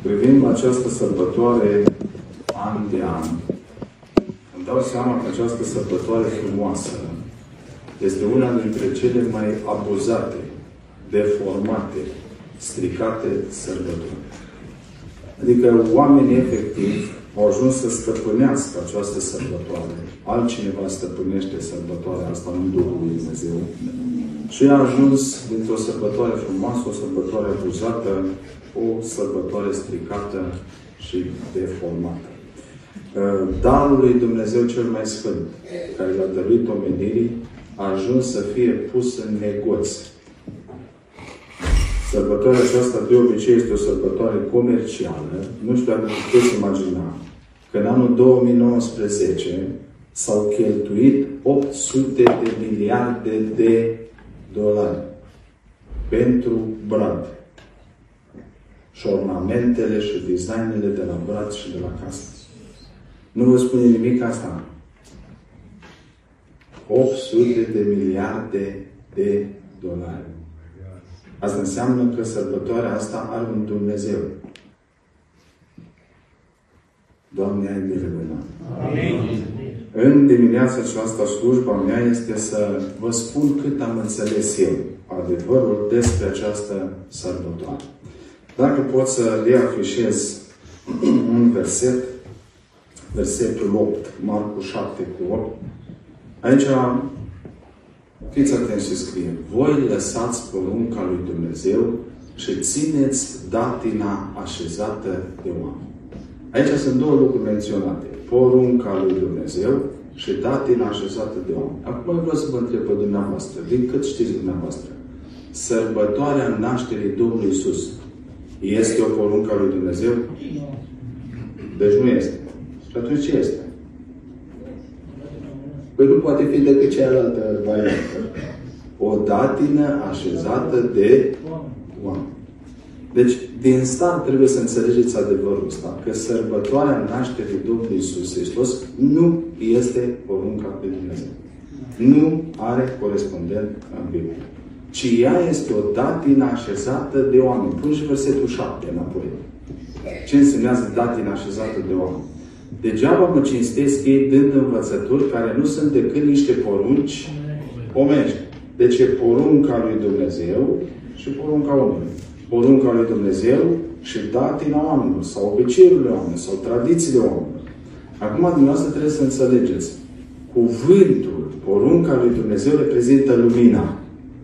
privind această sărbătoare an de an, îmi dau seama că această sărbătoare frumoasă este una dintre cele mai abuzate, deformate, stricate sărbători. Adică oamenii efectiv au ajuns să stăpânească această sărbătoare. Altcineva stăpânește sărbătoarea asta, nu Duhul lui Dumnezeu. Și a ajuns dintr-o sărbătoare frumoasă, o sărbătoare abuzată, o sărbătoare stricată și deformată. Darul lui Dumnezeu cel mai sfânt, care l-a dăruit omenirii, a ajuns să fie pus în negoț. Sărbătoarea aceasta de obicei este o sărbătoare comercială. Nu știu dacă puteți imagina că în anul 2019 s-au cheltuit 800 de miliarde de dolari pentru brad. Și ornamentele și designele de la brad și de la casă. Nu vă spune nimic asta? 800 de miliarde de dolari. Asta înseamnă că sărbătoarea asta are un Dumnezeu. Doamne, ai milă de noi. Amin. În dimineața aceasta, slujba mea este să vă spun cât am înțeles eu adevărul despre această sărbătoare. Dacă pot să reafișez un verset, versetul 8, Marcu 7:8, aici fiți atenți ce scrie. Voi lăsați porunca lui Dumnezeu și țineți datina așezată de oameni. Aici sunt două lucruri menționate. Porunca lui Dumnezeu și datina așezată de oameni. Acum vreau să vă întreb pe dumneavoastră, din cât știți dumneavoastră, sărbătoarea nașterii Domnului Iisus este o poruncă a lui Dumnezeu? Deci nu este. Și atunci ce este? Păi nu poate fi decât cealaltă variantă. O datină așezată de oameni. Deci, din start trebuie să înțelegeți adevărul ăsta, că sărbătoarea nașterii Domnului Iisus Hristos nu este porunca lui Dumnezeu. Nu are corespondent în Biblie. Ci ea este o datină așezată de oameni. Pune și versetul 7 înapoi. Ce însemnează datină așezată de oameni? Degeaba mă cinstesc ei dând învățături care nu sunt decât niște porunci omenești. Deci e porunca lui Dumnezeu și porunca omului. Porunca lui Dumnezeu și datina oamenilor, sau obiceiurile oamenilor, sau tradițiile oamenilor. Acum, dumneavoastră trebuie să înțelegeți. Cuvântul, porunca lui Dumnezeu reprezintă lumina.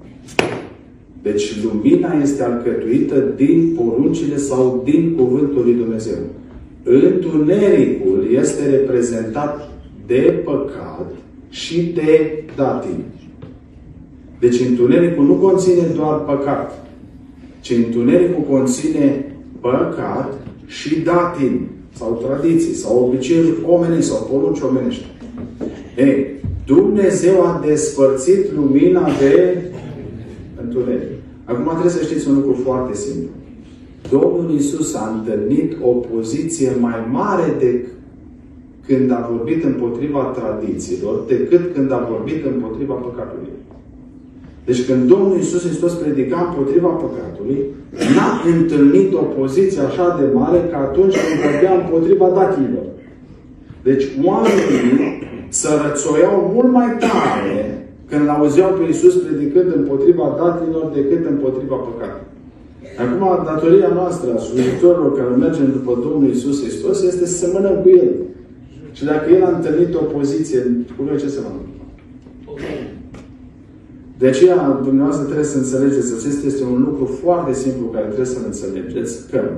Deci lumina este alcătuită din poruncile sau din cuvântul lui Dumnezeu. Întunericul este reprezentat de păcat și de datin. Deci întunericul nu conține doar păcat, ci întunericul conține păcat și datin, sau tradiții, sau obiceiuri omenești, sau porunci omenești. Ei, Dumnezeu a despărțit lumina de întuneric. Acum trebuie să știți un lucru foarte simplu. Domnul Iisus a întâlnit o poziție mai mare decât când a vorbit împotriva tradițiilor, decât când a vorbit împotriva păcatului. Deci când Domnul Iisus Hristos predica împotriva păcatului, n-a întâlnit o poziție așa de mare ca atunci când vorbea împotriva datinilor. Deci oamenii se rățoiau mult mai tare când l-auzeau pe Iisus predicând împotriva datinilor decât împotriva păcatului. Acum, datoria noastră a slujitorilor care mergem după Domnul Iisus Hristos este să semănăm cu El. Și dacă El a întâlnit o poziție, cu noi ce semănăm? De aceea, dumneavoastră trebuie să înțelegeți, acesta este un lucru foarte simplu care trebuie să înțelegeți, că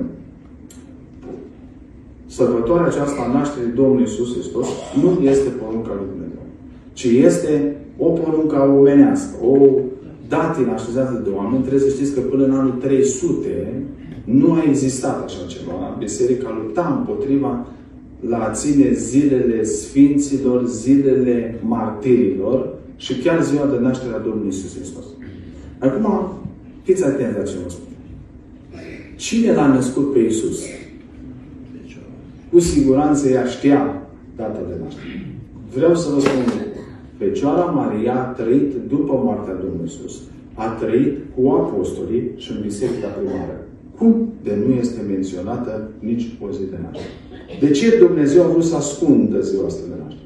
sărbătoarea aceasta a nașterii Domnului Iisus Hristos nu este porunca lui Dumnezeu, ci este o poruncă omenească, o datină așezată de oameni. Trebuie să știți că până în anul 300 nu a existat așa ceva. Biserica lupta împotriva la a ține zilele sfinților, zilele martirilor și chiar ziua de naștere a Domnului Iisus Hristos. Acum, fiți atenți la ce vă spun. Cine l-a născut pe Iisus? Cu siguranță ea știa data de naștere. Vreau să vă spun un lucru. Fecioara Maria a trăit după moartea Domnului Iisus. A trăit cu apostolii și în biserica primară. Cum de nu este menționată nici o zi de naștere? De ce Dumnezeu a vrut să ascundă ziua asta de naștere?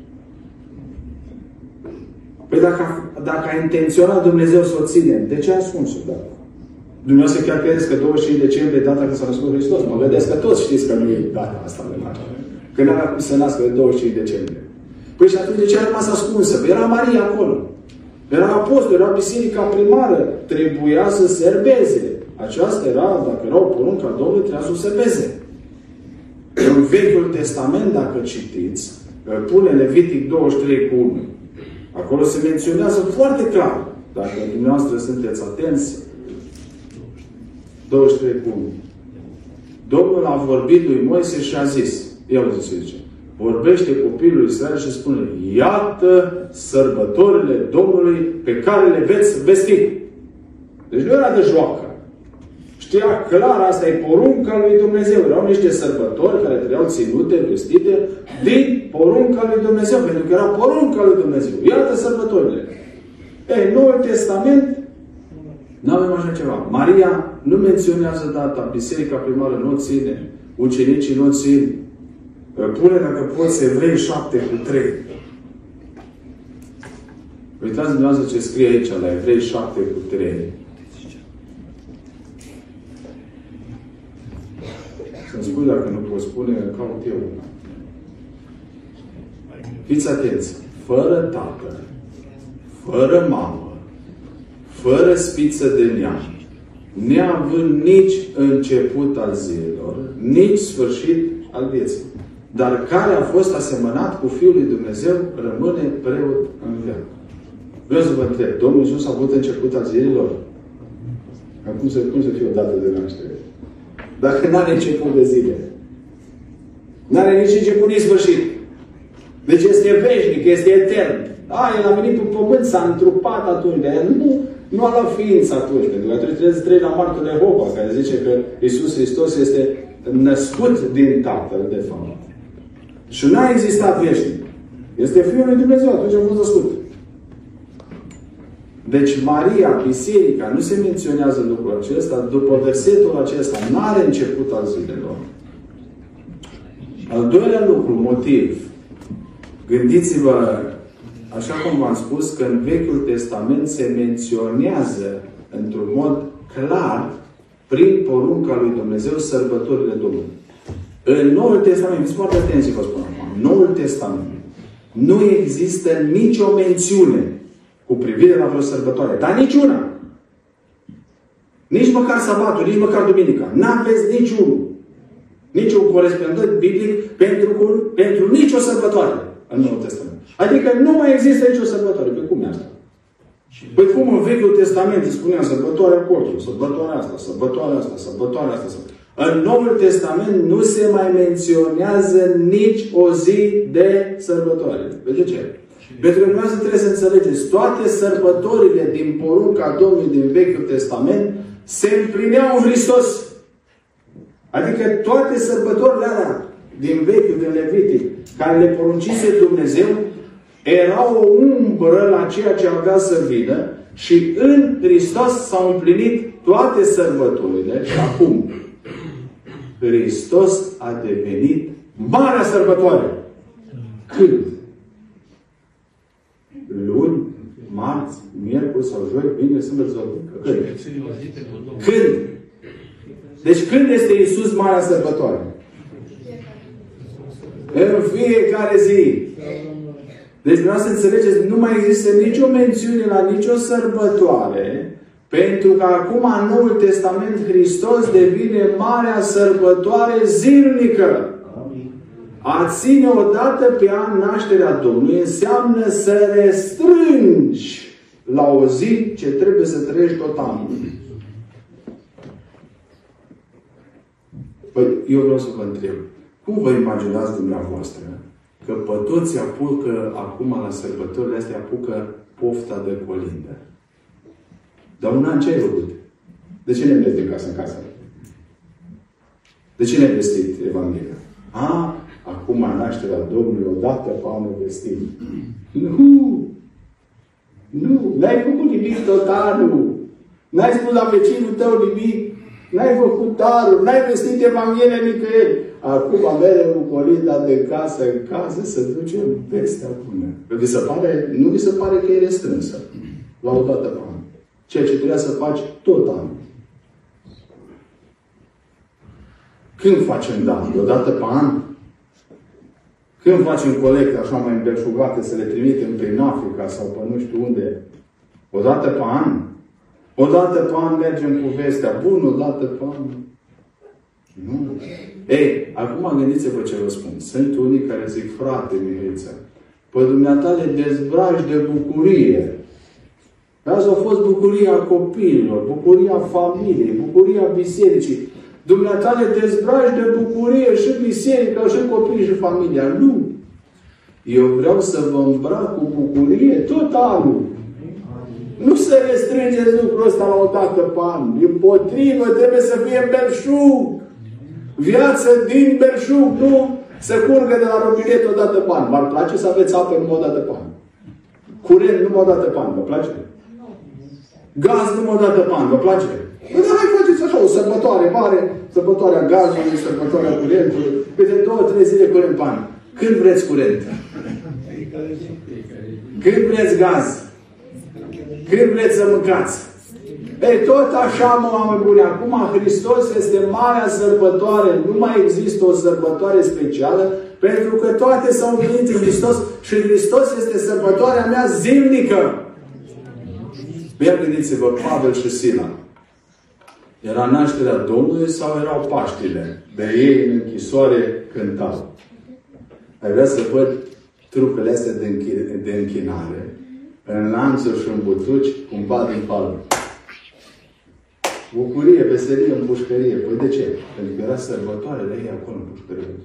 Păi dacă a intenționat Dumnezeu să o ține, de ce a ascuns-o? Dumnezeu chiar credeți că 25 decembrie e data când s-a născut Hristos? Mă vedeți că toți știți că nu e data asta de naștere. Că n-avea cum să nască de 25 decembrie. Păi și atunci de ce a rămas ascunsă? Păi era Maria acolo. Era apostol, era biserica primară. Trebuia să serbeze. Aceasta era, dacă era o poruncă a Domnului, trebuia să o serbeze. În Vechiul Testament, dacă citiți, pune Levitic 23 cu 1. Acolo se menționează foarte clar. Dacă dumneavoastră sunteți atenți, 23 cu 1. Domnul a vorbit lui Moise și a zis, ia uite ce zice, vorbește copilul Israel și spune, iată sărbătorile Domnului pe care le veți vesti. Deci nu era de joacă. Știa clar, asta e porunca lui Dumnezeu. Erau niște sărbători care trebuiau ținute, vestite din porunca lui Dumnezeu. Pentru că era porunca lui Dumnezeu. Iată sărbătorile. Ei, Noul Testament nu avem așa ceva. Maria nu menționează data, biserica primară nu o ține, ucenicii nu o țin. Pune, dacă poți, Evrei 7:3. Uitați dumneavoastră ce scrie aici la Evrei 7:3. Să-mi spui dacă nu poți spune, caut eu. Fiți atenți. Fără tată, fără mamă, fără spiță de neam, neavând nici început al zilelor, nici sfârșit al vieții, dar care a fost asemănat cu Fiul lui Dumnezeu, rămâne preot în veac. Vreau să vă întreb, Domnul Iisus a avut început al zilelor? Cum să fie o dată de naștere? Dacă nu are început de zile. Nu are nici început, nici sfârșit. Deci este veșnic, este etern. El a venit pe pământ, s-a întrupat atunci. De el nu a luat ființă atunci. Pentru că atunci trebuie să treci la Martul Jehova, care zice că Iisus Hristos este născut din Tatăl, de fapt. Și nu a existat veșnic. Este Fiul lui Dumnezeu, atunci a fost născut. Deci Maria, biserica, nu se menționează lucrul acesta. După versetul acesta, nu are început al zilelor. Al doilea lucru, motiv. Gândiți-vă, așa cum v-am spus, că în Vechiul Testament se menționează într-un mod clar, prin porunca lui Dumnezeu, sărbătorile Domnului. În Noul Testament, fiți foarte atenți, vă spun acum, în Noul Testament nu există nicio mențiune cu privire la vreo sărbătoare. Dar niciuna. Nici măcar sabatul, nici măcar duminica. N-aveți niciunul. Niciun corespondent biblic pentru nicio sărbătoare în Noul Testament. Adică nu mai există nicio sărbătoare. Pe cum e asta? Păi cum în Vechiul Testament îi spunea sărbătoarea portului, sărbătoarea asta, sărbătoarea asta, sărbătoarea asta. În Noul Testament nu se mai menționează nici o zi de sărbătoare. De ce? Pentru că dumneavoastră trebuie să înțelegeți, toate sărbătorile din porunca Domnului din Vechiul Testament se împlineau în Hristos. Adică toate sărbătorile alea din Vechiul, din Levitic, care le poruncise Dumnezeu, erau o umbră la ceea ce avea să vină și în Hristos s-au împlinit toate sărbătorile și acum Hristos a devenit marea sărbătoare. Când? Luni, marți, miercuri sau joi, vineri, sâmbătă sau când? Când? Deci când este Iisus marea sărbătoare? În fiecare zi. Deci vreau să înțelegeți, nu mai există nicio mențiune la nicio sărbătoare, pentru că acum în Noul Testament Hristos devine marea sărbătoare zilnică. A ține o dată pe an nașterea Domnului înseamnă să restrângi la o zi ce trebuie să trăiești tot anul. Păi, eu vreau să vă întreb. Cum vă imaginați dumneavoastră că pe toți apucă acum la sărbătorile astea apucă pofta de colindă? Dar un an ce ai făcut? De ce ne vezi din casă în casă? De ce ne-ai vestit Evanghelia? Acum nașterea Domnului odată pe anul vestit. Nu! N-ai făcut nimic tot anul. N-ai spus la vecinul tău nimic. N-ai făcut daruri, n-ai vestit Evanghelia nicăieri. Acum mereu cu colita de casă în casă să ducem vestea bună. Nu vi se pare că e restrânsă la o dată pe an. Ceea ce trebuia să faci tot anul. Când facem daruri? O dată pe an? Când facem colecte așa mai îmbelșugate să le trimitem prin Africa sau pe nu știu unde? O dată pe an? O dată pe an mergem cu vestea bună, o dată pe an. Nu. Ei, acum gândiți-vă ce vă spun. Sunt unii care zic, frate Mihăiță, pe dumneata le dezbraci de bucurie. Azi a fost bucuria copiilor, bucuria familiei, bucuria bisericii. Dumneata le dezbraci de bucurie și biserica, și copiii, și familia. Nu. Eu vreau să vă îmbrac cu bucurie tot anul. Nu să restrângeți lucrul ăsta la o dată pe an. Dimpotrivă, trebuie să fie belșug. Viață din belșug, nu să curgă de la robinet o dată pe an. V-ar place să aveți apă numai o dată pe an? Curent numai o dată pe an. Vă place? Gaz numai o dată pe an. Vă place? Păi dar hai faceți așa, o sărbătoare mare, sărbătoarea gazului, sărbătoarea curentului, câte 2-3 zile curent pe an. Când vreți curent? Când vreți gaz? Când vreți să mâncați? Ei, tot așa, mă, oameni buni, acum Hristos este marea sărbătoare. Nu mai există o sărbătoare specială, pentru că toate s-au venit în Hristos și Hristos este sărbătoarea mea zilnică. Ia gândiți-vă, Pavel și Sila. Era nașterea Domnului sau erau Paștile? De ei în închisoare cântau. Ai vrea să văd trucele astea de închinare în lanțuri și în butuci, cum bat în palmă. Bucurie, veselie, împușcărie. Păi de ce? Pentru că era sărbătoare de ei acolo în pușcărie.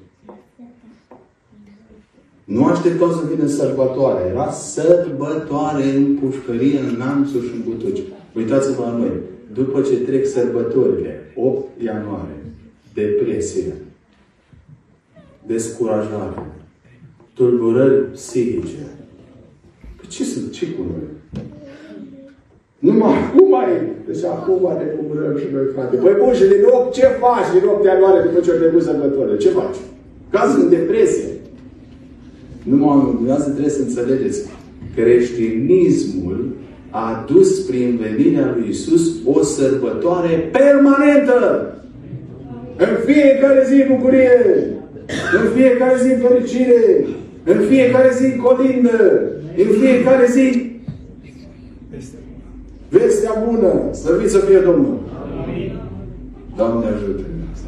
Nu așteptau să vină sărbătoare. Era sărbătoare în pușcărie, în lanțuri și în butuci. Uitați-vă la noi. După ce trec sărbătorile, 8 ianuarie, depresie, descurajare, tulburări psihice. Ce sunt? Ce cu noi? Numai acum e. Deci acum ne bucurăm și noi, frate. Păi bun, și din 8 ce faci din 8 ianuarie după ce au trecut sărbătorile? Ce faci? Cazul în depresie. Numai dumneavoastră trebuie să înțelegeți. Creștinismul a dus prin venirea lui Iisus o sărbătoare permanentă. În fiecare zi bucurie. În fiecare zi fericire. În fiecare zi colindă. În fiecare zi vestea bună. Slăvit să fie Domnul. Doamne ajută.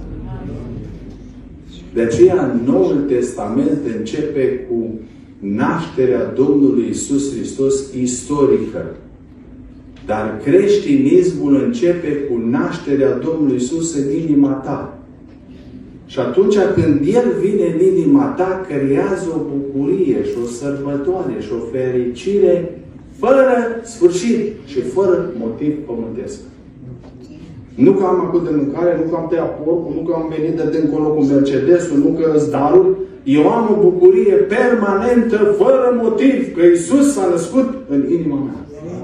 De aceea Noul Testament începe cu nașterea Domnului Iisus Hristos istorică. Dar creștinismul începe cu nașterea Domnului Iisus în inima ta. Și atunci când El vine în inima ta, creează o bucurie și o sărbătoare și o fericire fără sfârșit și fără motiv pământesc. Nu că am avut de mâncare, nu că am tăiat porcul, nu că am venit de dincolo cu Mercedesul, nu că îți daruri. Eu am o bucurie permanentă, fără motiv, că Iisus s-a născut în inima mea.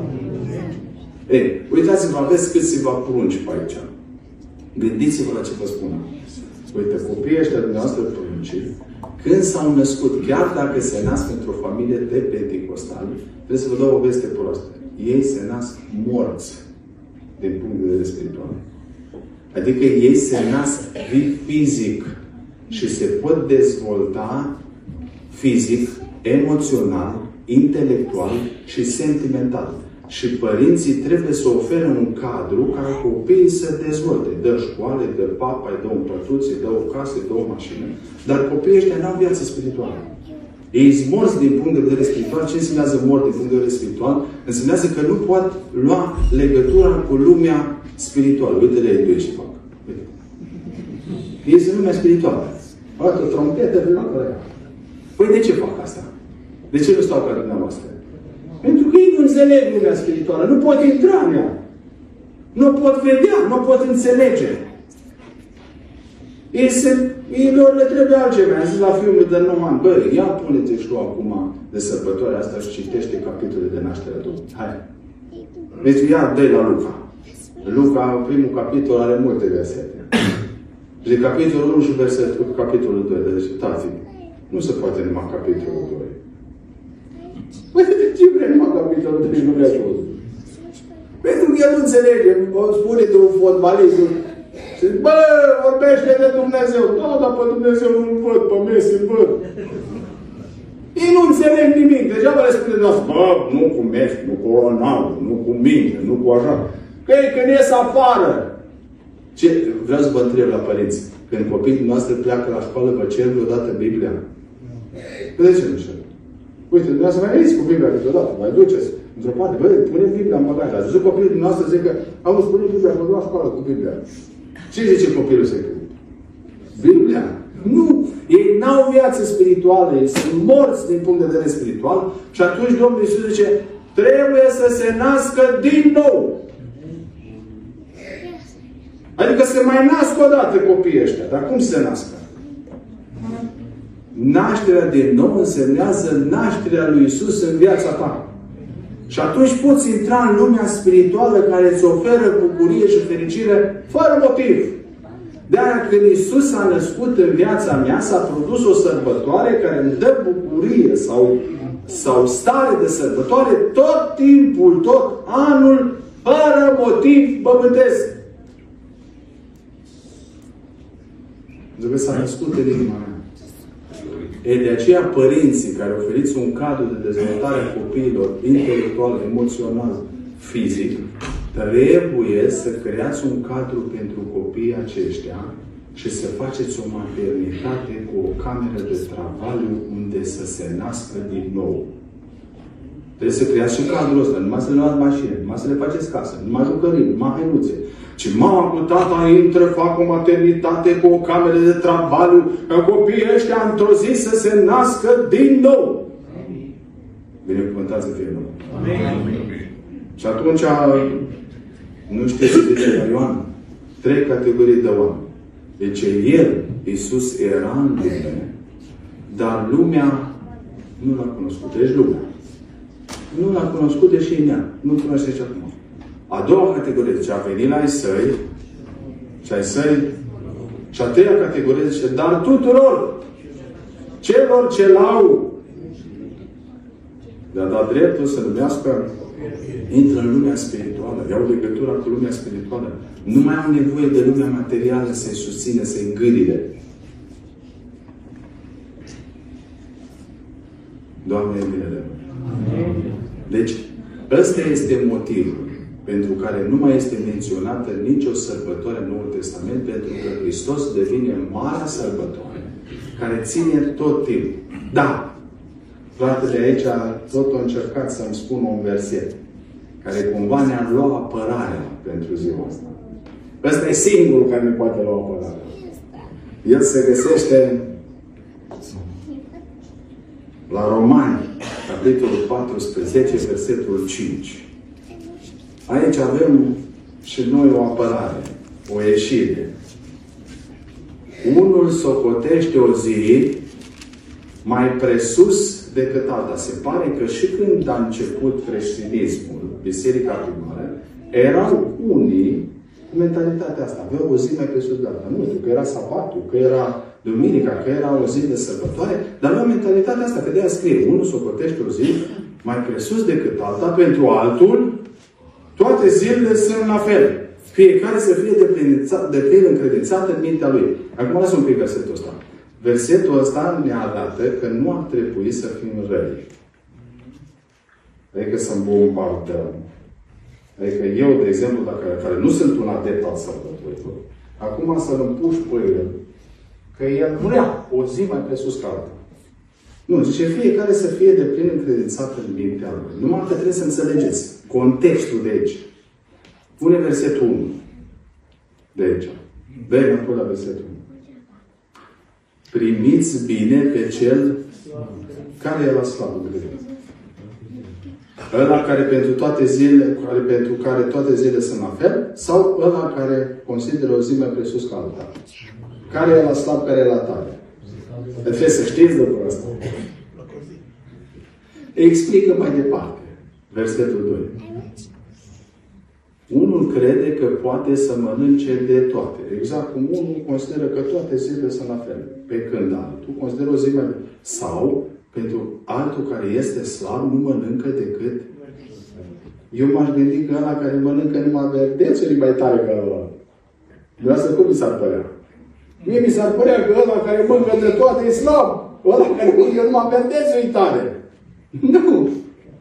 Ei, uitați-vă, aveți câțiva prunci pe aici. Gândiți-vă la ce vă spun. Uite, copiii ăștia dumneavoastră pruncii, când s-au născut, chiar dacă se nasc într-o familie de penticostali, trebuie să vă dau o veste proastă. Ei se nasc morți din punct de vedere spiritual. Adică ei se nasc fizic și se pot dezvolta fizic, emoțional, intelectual și sentimental. Și părinții trebuie să ofere un cadru ca copiii să dezvolte. Dă școală, dă papa, îi dă un pătuț, îi dă o casă, îi dă o mașină. Dar copiii ăștia n-au viață spirituală. Ei sunt morți din punct de vedere spiritual. Ce înseamnă mort din punct de vedere spiritual? Înseamnă că nu pot lua legătura cu lumea spirituală. Uite-le ei doi ce fac. Uite. Ei sunt lumea spirituală. Arată o trompetă, păi de ce fac asta? De ce nu stau ca dumneavoastră? Pentru că ei nu înțeleg lumea spirituală. Nu pot intra în ea. Nu pot vedea, nu pot înțelege. Ei lor le trebuie altceva. Am zis la fiul de 9 ani, băi, ia pune-te și tu acum de sărbătoarea asta și citește capitolul de naștere a Domnului. Hai. Deci ia, dă-i la Luca. Luca, primul capitol, are multe versete. Și de capitolul 1 și versetul capitolul 2. Deci, uitați, nu se poate numai capitolul 2. Păi de ce vrei numai capitolul 2 și nu vrei tot? Pentru că el nu înțelege. Spune de un fotbalist. Și zice, bă, vorbește de Dumnezeu. Da, dar pe Dumnezeu nu-l văd, pe Messi îl văd. Ei nu înțeleg nimic. Degeaba le spune de noastră, bă, nu cu Messi, nu cu Ronaldo, nu cu mine, nu cu așa. Că ei când ies afară. Ce? Vreau să vă întreb la părinți. Când copiii noastre pleacă la școală, vă cer vreodată Biblia? De ce nu cer? Uite, dumneavoastră mai veniți cu Biblia câteodată, mai duceți într-o parte. Băi, puneți Biblia în bagaj. Ați văzut copiii dumneavoastră zic că am spune Biblia, mă duc la școală cu Biblia. Ce zice copilul să crede? Biblia? Nu! Ei n-au viață spirituală, ei sunt morți din punct de vedere spiritual și atunci Domnul Iisus zice, trebuie să se nască din nou. Adică se mai nasc odată copiii ăștia. Dar cum se nască? Nașterea din nou însemnează nașterea lui Iisus în viața ta. Și atunci poți intra în lumea spirituală care îți oferă bucurie și fericire fără motiv. De-aia când Iisus s-a născut în viața mea, s-a produs o sărbătoare care îmi dă bucurie sau stare de sărbătoare tot timpul, tot anul, fără motiv pământesc. Pentru că s-a născut în inima mea. E de aceea părinții care oferiți un cadru de dezvoltare a copiilor intelectual, emoțional, fizic, trebuie să creați un cadru pentru copiii aceștia și să faceți o maternitate cu o cameră de travaliu unde să se nască din nou. Trebuie să creați și cadrul ăsta. Numai să le luați mașini, numai să le faceți casă, numai jucării, numai hăinuțe. Ci mama cu tata intră, fac o maternitate cu o cameră de travaliu, ca copiii ăștia într-o zi să se nască din nou. Binecuvântați să fie nou. Și atunci, nu știu ce zice la Ioan, 3 categorii de oameni. Deci El, Iisus, era în lume, dar lumea nu l-a cunoscut. Deci lumea. Nu l-a cunoscut, deși nea. Nu cunoaște și acum. A doua categorie, deci a venit la ai săi, și ai săi, și a treia categorie, zice, dar tuturor celor ce l-au de-a dat dreptul să numească, intră în lumea spirituală, iau legătura cu lumea spirituală. Nu mai au nevoie de lumea materială să-i susține, să-i îngârie. Doamne, milele. Deci, ăsta este motivul pentru care nu mai este menționată nicio sărbătoare în Noul Testament, pentru că Hristos devine marea sărbătoare, care ține tot timpul. Da! Fratele aici tot a încercat să-mi spună un verset care cumva ne-ar lua apărarea pentru ziua asta. Ăsta e singurul care ne poate lua apărarea. El se găsește la Romani, capitolul 14, versetul 5. Aici avem și noi o apărare, o ieșire. Unul socotește o zi mai presus decât alta. Se pare că și când a început creștinismul, Biserica primară, erau unii cu mentalitatea asta. Aveau o zi mai presus de alta. Nu știu, că era sabatul, că era duminica, că era o zi de sărbătoare, dar aveau mentalitatea asta, că de-aia scrie, unul socotește o zi mai presus decât alta, pentru altul, toate zilele sunt la fel. Fiecare să fie de plin încredințat în mintea lui. Acum lasă un pic versetul ăsta. Versetul ăsta ne arată că nu ar trebui să fim răi. Adică să bombardăm. Adică eu, de exemplu, care nu sunt un adept al sărbătorilor, acum să-l împuși pe el, că el vrea o zi mai presus ca alta. Nu, zice fiecare să fie de plin încredințat în mintea lui. Numai că trebuie să înțelegeți contextul de aici. Pune versetul 1 de aici. Dă-i acolo la versetul 1. Primiți bine pe cel care e la slavă de Dumnezeu. Ăla care pentru toate zilele, pentru care toate zilele sunt la fel, sau ăla care consideră o zi mai presus ca alta. Care e la slab, care e la tare. Trebuie să știți lucrul ăsta. Explică mai departe. Versetul 2. Unul crede că poate să mănânce de toate. Exact cum unul consideră că toate zilele sunt la fel. Pe când altul consideră o zi mai... Sau, pentru altul care este slab, nu mănâncă decât... Eu m-aș gândi că ăla care mănâncă numai verdețuri e mai tare ca ăla. Dumneavoastră, cum mi s-ar părea? Mie mi s-ar părea că ăla care mănâncă de toate e slab. Ăla care mănâncă numai verdețuri e tare. Nu!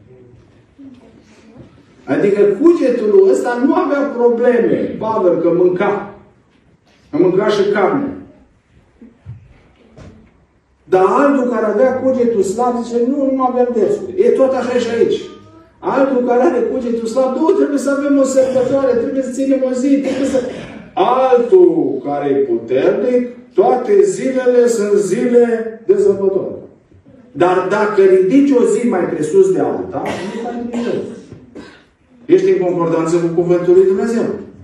Adică cugetul ăsta nu avea probleme. Pavel că mânca. A mâncat și carne. Dar altul care avea cugetul slab zice, nu mă verdețuri. E tot așa și aici. Altul care are cugetul slab, nu, trebuie să avem o sărbătoare, trebuie să ținem o zi, trebuie să... Altul care e puternic, toate zilele sunt zile de sărbătoare. Dar dacă ridici o zi mai presus de alta, nu faci nimic. Ești în concordanță cu Cuvântul lui Dumnezeu.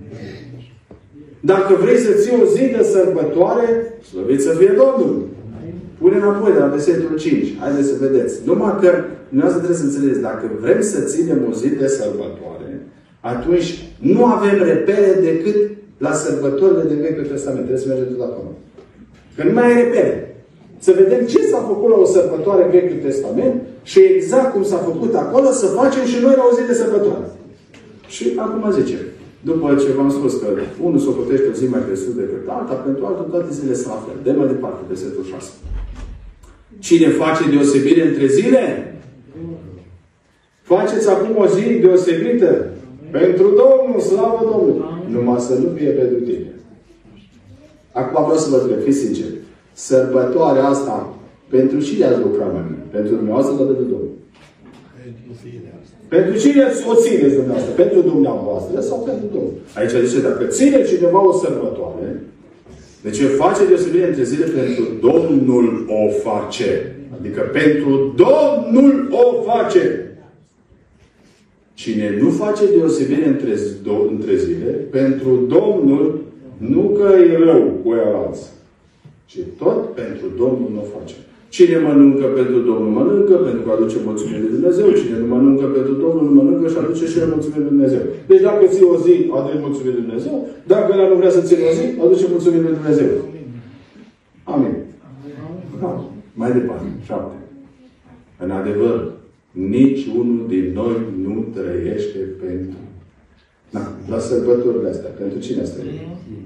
Dacă vrei să ții o zi de sărbătoare, slăvit să fie Domnul. Pune înapoi de la versetul 5. Haideți să vedeți. Numai că dumneavoastră trebuie să înțelegeți. Dacă vrem să ținem o zi de sărbătoare, atunci nu avem repere decât la sărbătorile din Vechiul Testament. Trebuie să mergem tot acolo. Că nu mai ai repere. Să vedem ce s-a făcut la o sărbătoare în Vechiul Testament și exact cum s-a făcut acolo, să facem și noi la o zi de sărbătoare. Și acum zice, după ce v-am spus că unul socotește o zi mai presus decât alta, pentru altul toate zilele sunt la fel. De mai departe, versetul 6. Cine face deosebire între zile? Faceți acum o zi deosebită pentru Domnul, slavă Domnului. Numai să nu fie pentru tine. Acum vreau să vă întreb, fiți sinceri. Sărbătoarea asta, pentru cine ați lucrat mai mult? Pentru dumneavoastră sau pentru Domnul? Pentru cine o țineți dumneavoastră? Pentru dumneavoastră sau pentru Domnul? Aici zice, dacă ține cineva o sărbătoare, deci face deosebire între zile, pentru Domnul o face. Adică pentru Domnul o face. Cine nu face deosebire între zile, pentru Domnul, nu că e rău cu ăilalți, ci tot pentru Domnul nu o face. Cine mănâncă pentru Domnul mănâncă, pentru că aduce mulțumire lui Dumnezeu. Cine nu mănâncă pentru Domnul nu mănâncă și aduce și el mulțumire lui Dumnezeu. Deci dacă ții o zi, aduce mulțumire lui Dumnezeu. Dacă el nu vrea să țină o zi, aduce mulțumire lui Dumnezeu. Amin. Da. Mai departe. 7. În adevăr, nici unul din noi nu trăiește pentru... Da, la sărbătorile astea. Pentru cine a trăit?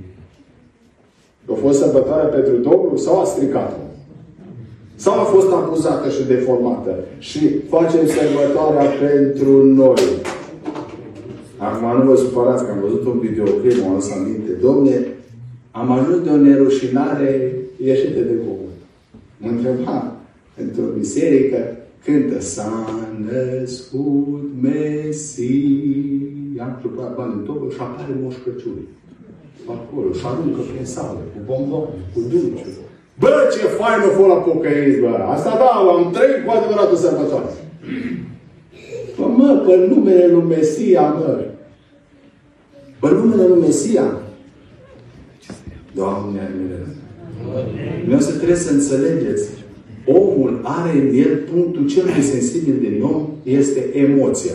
A fost sărbătoarea pentru Domnul sau a stricat-o? Sau a fost acuzată și deformată? Și facem sărbătoarea pentru noi. Acum nu vă supărați că am văzut un videoclip, m-am lăsat aminte. Dom'le, am ajuns de o nerușinare ieșită de cuvânt. Mă întreba într-o biserică, cântă S-a născut Mesia. Am trupat bani în tobă și apare Moș Crăciun. Acolo, și aruncă prin sală, cu bombon, cu dulciuri. Bă, ce fain a fost la pocăiți, bă! Asta da, am trăit cu adevărat o sărbătoare. Bă, mă, pe numele lui Mesia, mă! Pe numele lui Mesia! Doamne, noi să trebuie să înțelegeți. Omul are în el punctul cel mai sensibil din om, este emoția.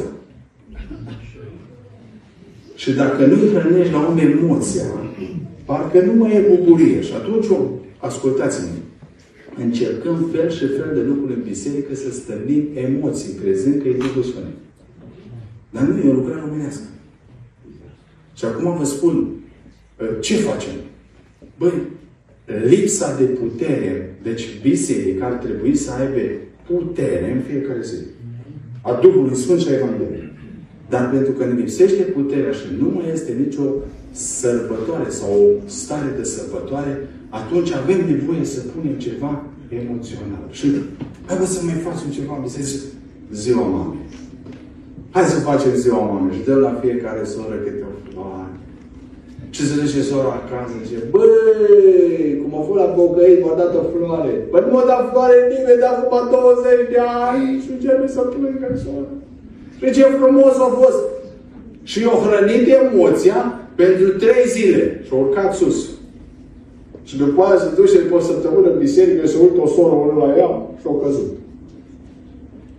Și dacă nu-i hrănești la om emoția, parcă nu mai e bucurie. Și atunci, ascultați-mă, încercăm fel și fel de lucruri în biserică să stăvim emoții, crezând că e Duhul Sfânt. Dar nu e o lucrare omenească. Și acum vă spun, ce facem? Băi, lipsa de putere, deci biserica ar trebui să aibă putere în fiecare zi. A Duhului Sfânt și a Evangheliei. Dar pentru că ne lipsește puterea și nu mai este nicio sărbătoare sau o stare de sărbătoare, atunci avem nevoie să punem ceva emoțional. Și hai să mai facem ceva, mi se zice, ziua mamei. Hai să facem ziua mamei și dăm la fiecare soră câte o floare. Și se duce sora acasă și zice, băi, cum a fost la pocăit, m-a dat o floare. Băi, nu m-a dat floare nimeni, dar acum 20 de ani și începe să plângă sora. Și ce frumos a fost! Și i-a hrănit emoția pentru 3 zile. Și a urcat sus. Și după aia se duce după o săptămână în biserică, se uită o soră la ea și a căzut.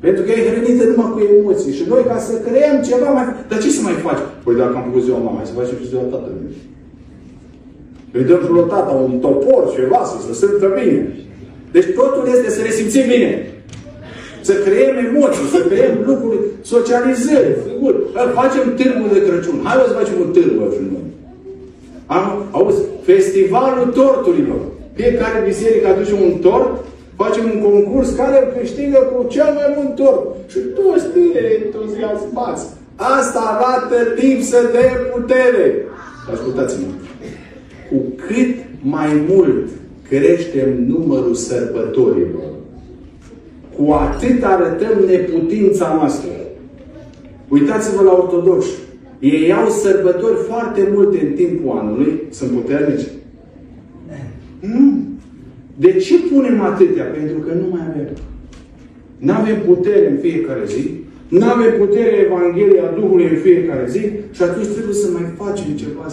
Pentru că e hrănită numai cu emoții. Și noi, ca să creăm ceva mai... Dar ce să mai faci? Păi dacă am făcut ziua mama, hai să facem și ziua tatălui. Îi dăm și lui tata un topor, ceva, să se simtă bine. Deci totul este să ne simțim bine. Să creăm emoții, să creăm lucruri, socializări, figuri. Facem târgul de Crăciun. Hai să facem un târg și noi. Auzi, festivalul torturilor. Fiecare biserică aduce un tort, facem un concurs care îl câștigă cu cel mai mult tort. Și toți tineri entuziasmați. Asta arată lipsă de putere. Ascultați-mă. Cu cât mai mult creștem numărul sărbătorilor, cu atât arătăm neputința noastră. Uitați-vă la ortodoxi. Ei au sărbători foarte multe în timpul anului. Sunt puternici? Nu. De ce punem atâtea? Pentru că nu mai avem. Nu avem putere în fiecare zi. Nu avem putere Evanghelia Duhului în fiecare zi. Și atunci trebuie să mai facem ceva,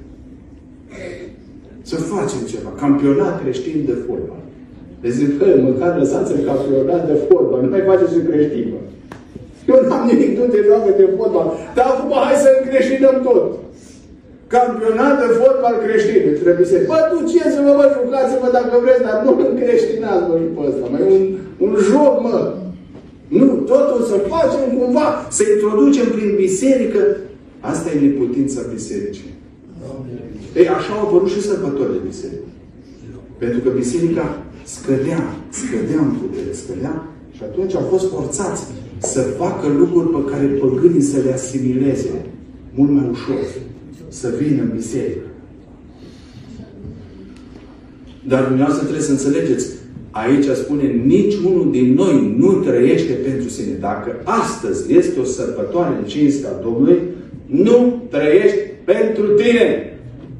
să facem ceva. Campionat creștin de fotbal. Le zic, măcar lăsați-mi campionat de fotbal. Nu mai faceți și creștin, bă. Eu n-am nimic, nu te joacă de fotbal. Dar acum hai să încreștinăm tot. Campionat de fotbal creștin. Trebuie să... Bă, duceți-vă, bă, jucați-vă dacă vreți, dar nu încreștinați, bă, pe ăsta. Mai un joc, mă. Nu, totul să facem cumva, să introducem prin biserică. Asta e neputința bisericii. Ei, așa au apărut și sărbătorile de biserică. Pentru că biserica scădea în putere, scădea. Și atunci au fost forțați să facă lucruri pe care păgânii să le asimileze mult mai ușor. Să vină în biserică. Dar dumneavoastră trebuie să înțelegeți. Aici spune, niciunul din noi nu trăiește pentru sine. Dacă astăzi este o sărbătoare în cinstea Domnului, nu trăiești pentru tine.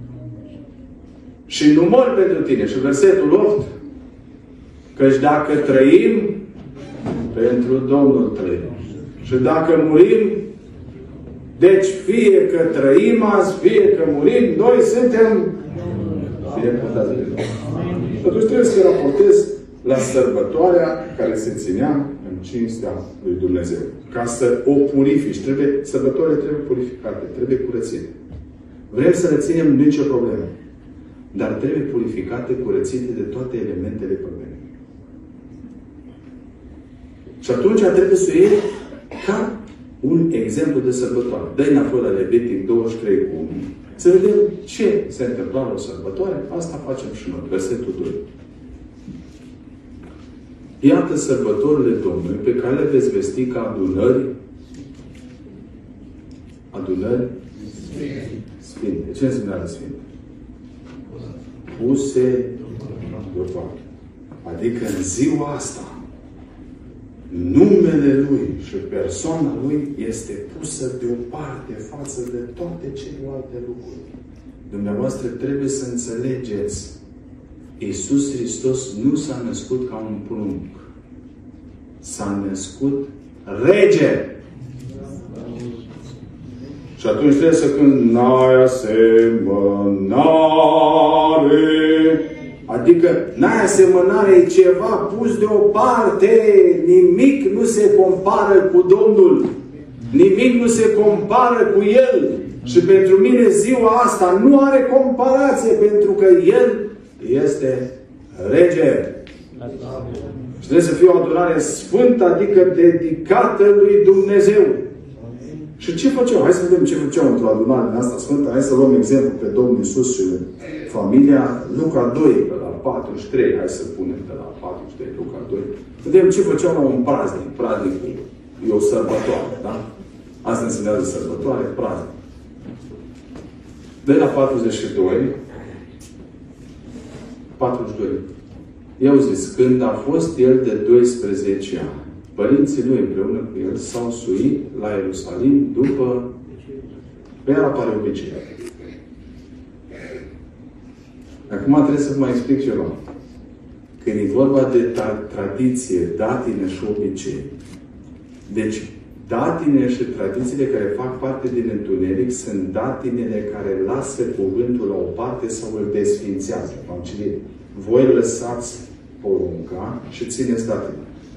Și nu mori pentru tine. Și versetul 8. Căci dacă trăim, pentru Domnul trăim. Și dacă murim, deci fie că trăim azi, fie că murim, noi suntem binecuvântați de Dumnezeu. Atunci trebuie să raportez la sărbătoarea care se ținea în cinstea lui Dumnezeu. Ca să o purifici. Sărbătorile trebuie purificate, trebuie curățite. Vrem să le ținem, nu nicio problemă. Dar trebuie purificate, curățite de toate elementele păgâne. Și atunci trebuie să o iei ca un exemplu de sărbătoare. Dă-i înapoi la Levitic 23 cu 1. Să vedem ce se întâmplă la o sărbătoare. Asta facem și noi. Versetul 2. Iată sărbătorile Domnului pe care le veți vesti ca adunări sfinte. Ce înseamnă sfinte? Puse deoparte. Adică în ziua asta numele Lui și persoana Lui este pusă deoparte față de toate celelalte lucruri. Dumneavoastră trebuie să înțelegeți. Iisus Hristos nu s-a născut ca un prunc. S-a născut rege. Și atunci trebuie să cânt n-ai asemănare. Adică n-ai asemănare, e ceva pus deoparte. Nimic nu se compară cu Domnul. Nimic nu se compară cu El. Și pentru mine ziua asta nu are comparație, pentru că El este rege. Și trebuie să fie o adunare sfântă, adică dedicată lui Dumnezeu. Și ce făceau? Hai să vedem ce făceau într-o adunare în asta sfântă. Hai să luăm exemplu pe Domnul Iisus și familia. Luca 2, pe la 43. Hai să punem pe la 43, Luca 2. Vedem ce făceau la un praznic. Praznicul e o sărbătoare, da? Asta înseamnă sărbătoare, praznic. De la 42. 42. I-au zis, când a fost el de 12 ani, părinții lui împreună cu el s-au suit la Ierusalim după... Pe el apare obiceiul. Acum trebuie să vă mai explic ceva. Când e vorba de tradiție, datine și obicei. Deci, datine și tradițiile care fac parte din întuneric sunt datinele care lasă cuvântul la o parte sau îl desfințează. V-am citit. Voi lăsați porunca și țineți datine.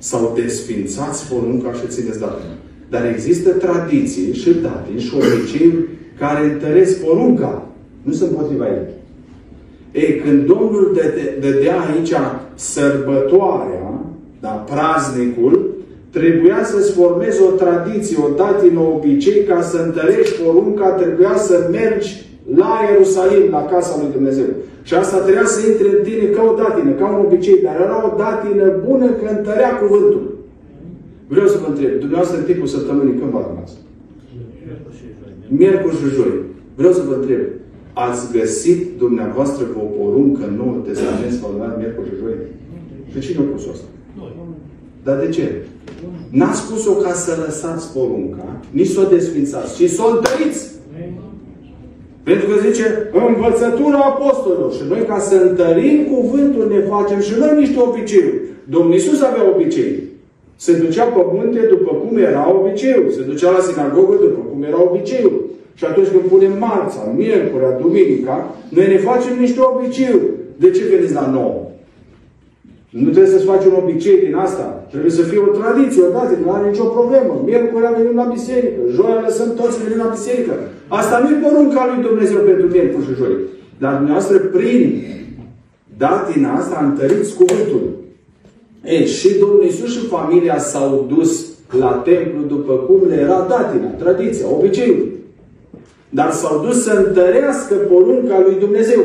sau desfințați porunca și țineți datina. Dar există tradiții și datini și obiceiuri care întăresc porunca. Nu sunt împotriva ei. Ei, când Domnul dădea aici sărbătoarea, da, praznicul, trebuia să-ți formezi o tradiție, o datină, o obicei, ca să întărești porunca, trebuia să mergi la Ierusalim, la casa lui Dumnezeu. Și asta trebuia să intre în tine ca o datină, ca un obicei, dar era o datină bună că întărea cuvântul. Vreau să vă întreb, dumneavoastră în timpul săptămânii când vă rămas? Miercuri și joi. Vreau să vă întreb, ați găsit dumneavoastră o poruncă în Noul Testament să miercuri și joi? De cine a pus asta? Dar de ce? N-ați spus-o ca să lăsați porunca, nici să o desfințați, ci să o întăriți. Pentru că zice, învățătura apostolilor. Și noi, ca să întărim cuvântul, ne facem și noi niște obiceiuri. Domnul Iisus avea obicei. Se ducea pe munte după cum era obiceiul. Se ducea la sinagogă după cum era obiceiul. Și atunci când punem marța, miercurea, duminica, noi ne facem niște obiceiuri. De ce veniți la nouă? Nu trebuie să-ți faci un obicei din asta. Trebuie să fie o tradiție, o dată, nu are nicio problemă. Miercurea venim la biserică. Joia lăsăm toți venim la biserică. Asta nu e porunca lui Dumnezeu pentru miercuri și joi. Dar dumneavoastră, prin datina asta, întăriți cuvântul. Ei, și Domnul Iisus și familia s-au dus la templu după cum le era datina, tradiția, obiceiul. Dar s-au dus să întărească porunca lui Dumnezeu.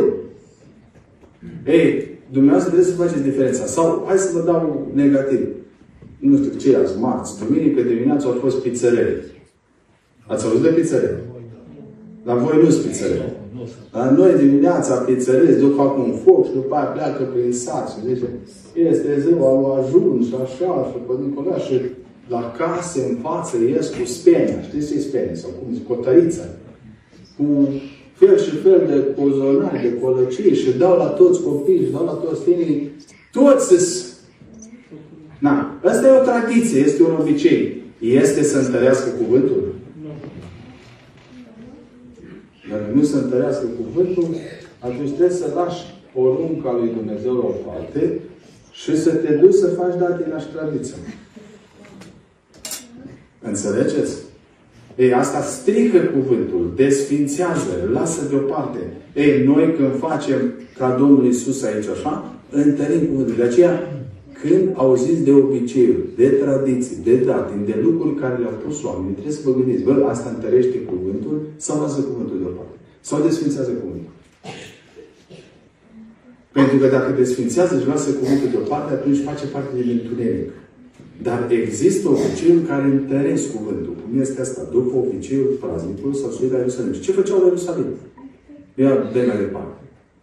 Ei, dumneavoastră trebuie să faceți diferența. Sau, hai să vă dau negativ. Nu știu ce azi, marți, duminică dimineața au fost pizzerele. Ați auzit de pizzerele? Dar voi nu sunt pizzerele. Dar noi dimineața pizzerele duc fac un foc și după aia pleacă prin sat și zice este ziua lui Ajun și așa și pe Nicola și la case în față ies cu spenia. Știți ce e spenia? Sau cum zic, cotăriță. Cu fel și fel de cozonari, de colăcii și dau la toți copiii și dau la toți tinerii. Toți Na, asta e o tradiție, este un obicei. Este să întărească cuvântul? Dacă nu se întărească cuvântul, atunci trebuie să lași porunca lui Dumnezeu la o parte și să te duci să faci datina și tradiția. Înțelegeți? Ei, asta strică cuvântul, desfințează, lasă deoparte. Ei, noi când facem ca Domnul Iisus aici așa, întărim cuvântul. De aceea, când auziți de obiceiuri, de tradiții, de datini, de lucruri care le-au pus oamenii, trebuie să vă gândiți, bă, asta întărește cuvântul sau lasă cuvântul deoparte? Sau desfințează cuvântul? Pentru că dacă desfințează și lasă cuvântul deoparte, atunci face parte din întuneric. Dar există obiceiuri care întăresc cuvântul. Cum este asta? După obiceiul praznicului s-au suit la Ierusalim. Și ce făceau la Ierusalim? Ia de mai departe.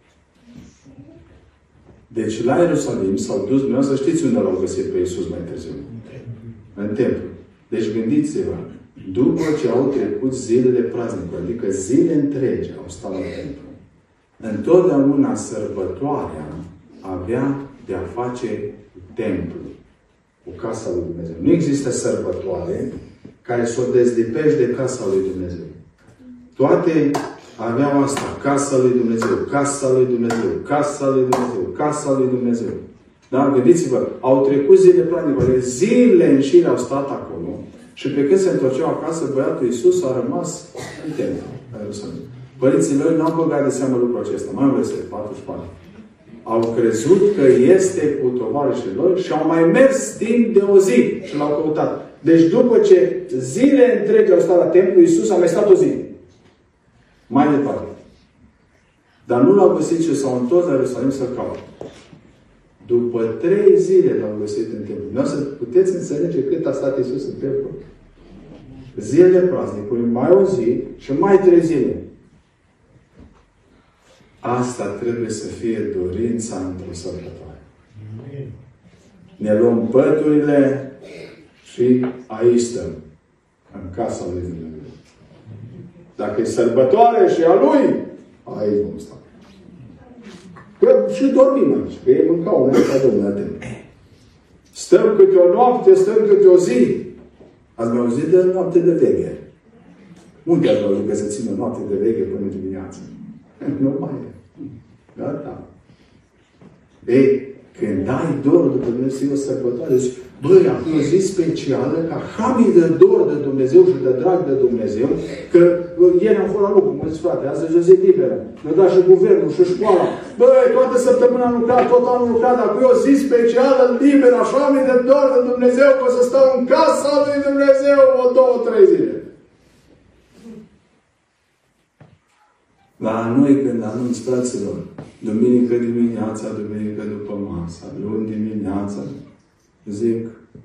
Deci la Ierusalim s-au dus, dumneavoastră știți unde l-au găsit pe Iisus mai târziu? În templu. Deci gândiți-vă, după ce au trecut zilele praznicului, adică zile întregi au stat la templu, întotdeauna sărbătoarea avea de a face cu templu, cu casa lui Dumnezeu. Nu există sărbătoare care să o dezlipești de casa lui Dumnezeu. Toate aveau asta, casa lui Dumnezeu, casa lui Dumnezeu, casa lui Dumnezeu, casa lui Dumnezeu. Da? Gândiți-vă, au trecut zile praznicului, zile în șir au stat acolo și pe când se întorceau acasă, băiatul Iisus a rămas în templu. Părinții lor n-au băgat de seamă lucrul acesta. Mai verset 44. Au crezut că este cu tovarășii lor și au mai mers timp de o zi și l-au căutat. Deci după ce zile întregi au stat la templu, Iisus a mai stat o zi. Mai departe. Dar nu l-au găsit și s-au întors la Ierusalim să-l caute. După 3 zile l-au găsit în templu. Nu să puteți înțelege cât a stat Iisus în templu. Zilele praznicului, mai o zi și mai 3 zile. Asta trebuie să fie dorința într-o sărbătoare. Ne luăm păturile și aici stăm. În casa lui Dumnezeu. Dacă e sărbătoare și a lui, aici vom sta. Că și dormim aici. Că ei mâncau înaintea Domnului. Stăm câte o noapte, stăm câte o zi. Ați mai auzit de noapte de veche? Unde ați auzit că se țină noapte de veche până dimineață? Nu mai e. Gata. Ei, Când ai dor de Dumnezeu sărbătoare, zici, băi, acum e o zi specială, că așa mi-e de dor de Dumnezeu și de drag de Dumnezeu, că ieri am fost la lucru, mă zic, frate, azi e o zi liberă. Mi-a dat și guvernul și școala. Băi, toată săptămâna am lucrat, tot anul lucrat, dar cu o zi specială, liberă, așa mi-e de dor de Dumnezeu, că o să stau în casa lui Dumnezeu o 2-3 zile. La noi, când anunț, fraților, duminică dimineața, duminică după masa, luni dimineața, zic,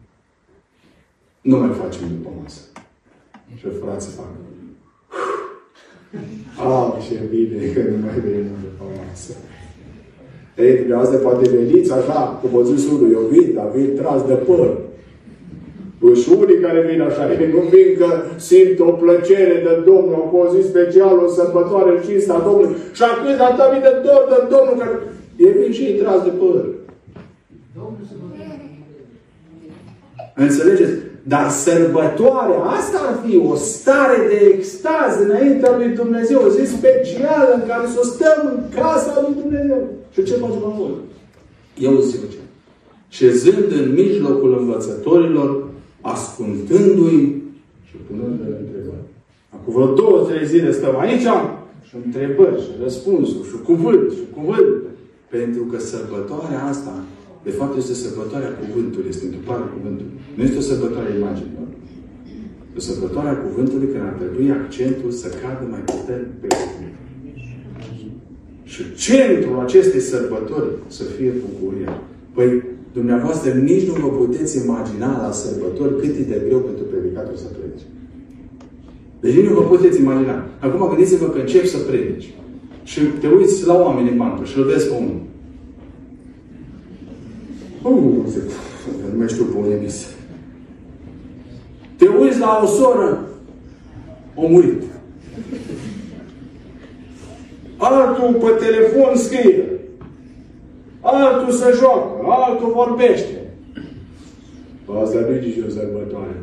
nu mai facem după masă. Și frații fac. Ce bine că nu mai venim după masă. Ei, dumneavoastră poate veniți așa, cum o zis unul, eu vin, dar vin tras de păr. Și unii care vin așa, ei nu vin că simt o plăcere de Domnul, cu o zi specială, o sărbătoare în cinsta Domnului. Și acum atâta mii de dor de Domnul, că ei vin și ei tras de păr. Înțelegeți? Dar sărbătoarea, asta ar fi o stare de extaz înaintea lui Dumnezeu, o zi specială în care să stăm în casa lui Dumnezeu. Și ce facem acolo? Eu zic ce. Șezând în mijlocul învățătorilor, ascultându-i și punându-le întrebări. Acum vreo 2-3 zile stăm aici și întrebări și răspunsuri și cuvânt și cuvânt. Pentru că sărbătoarea asta, de fapt, este sărbătoarea cuvântului, este întâmplarea cuvântului. Nu este o sărbătoare imaginilor. O sărbătoare a cuvântului când ar trebui accentul să cadă mai puternic pe cuvânt. Și centrul acestei sărbători să fie bucuria. Păi, dumneavoastră nici nu vă puteți imagina la sărbători cât e de greu pentru predicator să predice. Deci nici nu vă puteți imagina. Acum gândiți-vă că începi să predici. Și te uiți la oameni în bancă și îl vezi pe unul. Nu mai știu pe unde vis. Te uiți la o soră, o murit. Altul pe telefon scrie. Altul se joacă, altul vorbește. Asta nu e nici o sărbătoare.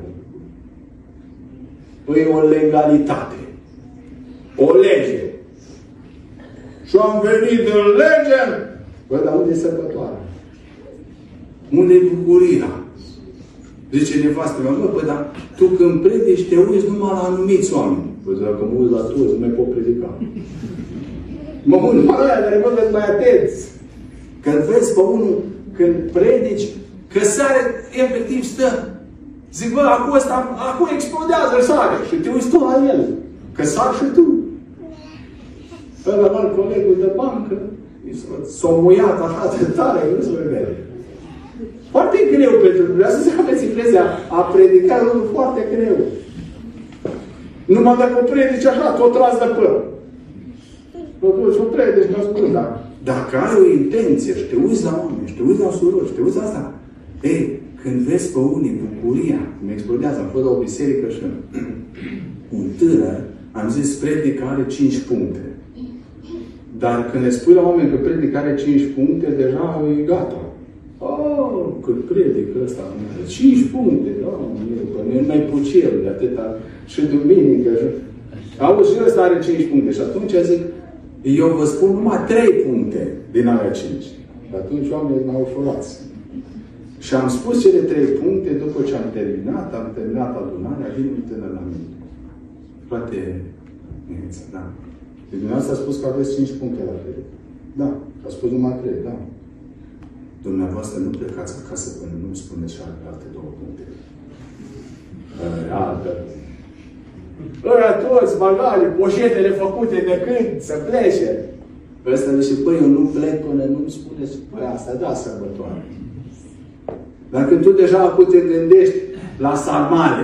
Păi o legalitate. O lege. Și am venit în lege. Bă, dar unde e sărbătoarea? Unde e bucuria? Zice nevastă mea, bă, dar tu când predici te uiți numai la anumiți oameni. Bă, dacă mă uiți la toți, nu mai pot predica. Mă uit numai la aia care mă vezi mai atenți. Când vezi pe unul, când predici, că sare, efectiv stă. Zic, bă, acum explodează, sare. Și te uiți tot la el. Că sar și tu. Ăla colegul de bancă, s-a muiat așa de tare, nu se vede. Foarte greu pentru dumneavoastră să aveți impresia a predica lucruri foarte greu. Numai dacă o predici așa, tot tras de păr. Totuși o predici, nu spun, dar dacă ai o intenție și te uiți la oameni, și te uiți la surori, și te uiți la asta, ei, când vezi pe unii bucuria, cum explodează, am fost la o biserică și un tânăr, am zis, predica are 5 puncte. Dar când le spui la oameni că predica are 5 puncte, deja e gata. Cât predică ăsta, 5 puncte, nu mai pucel de atâta, și duminică. Auzi, și ăsta are 5 puncte. Și atunci zic, eu vă spun numai 3 puncte din alea 5. Și atunci oamenii m-au furați. Și am spus cele 3 puncte, după ce am terminat adunarea, vin un tânăr la mine. Frate, da. Și dumneavoastră a spus că aveți 5 puncte la predică. Da. A spus numai 3, da. Dumneavoastră nu plecați acasă până nu-mi spuneți și alte 2 puncte. Ăia toți, bagale, poșetele făcute de când să plece. Ăsta zice, păi, eu nu plec până nu-mi spuneți, păi, asta da, sărbătoare. Dacă tu deja acum te gândești la sarmale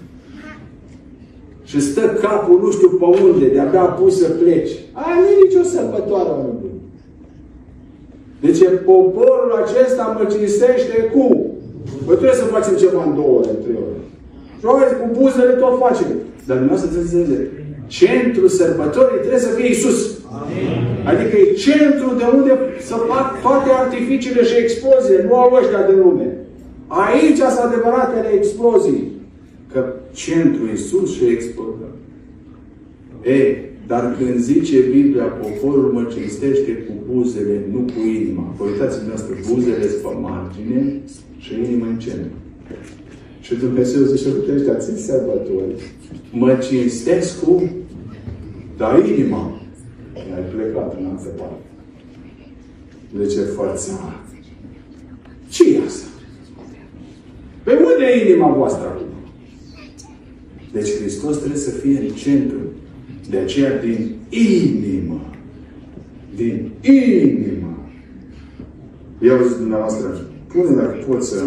și stă capul nu știu pe unde, de-abia pus să pleci, aia nu e nicio sărbătoare, oameni buni. Deci poporul acesta mă cinstește cu. Păi trebuie să facem ceva în 2 ore, 3 ore. Și oameni cu buzele tot facem. Dar dumneavoastră trebuie să înțelegeți. Centrul sărbătorii trebuie să fie Iisus. Amin. Adică e centrul de unde să fac toate artificiile și exploziile. Nu au ăștia de lume. Aici sunt adevăratele explozii. Că centrul Iisus și explodă. Ei, Dar când zice Biblia, poporul mă cinstește cu buzele, nu cu inima. Vă uitați-vă noastră, buzele sunt pe margine și inima în centru. Și Dumnezeu zice, uite, ăștia țin sărbători. Mă cinstesc cu, dar inima ai plecat în altă parte. De ce fața? Ce e asta? Pe unde e inima voastră acum? Deci Hristos trebuie să fie în centru. De aceea din inimă. Din inimă. Eu zic dumneavoastră, pune dacă pot să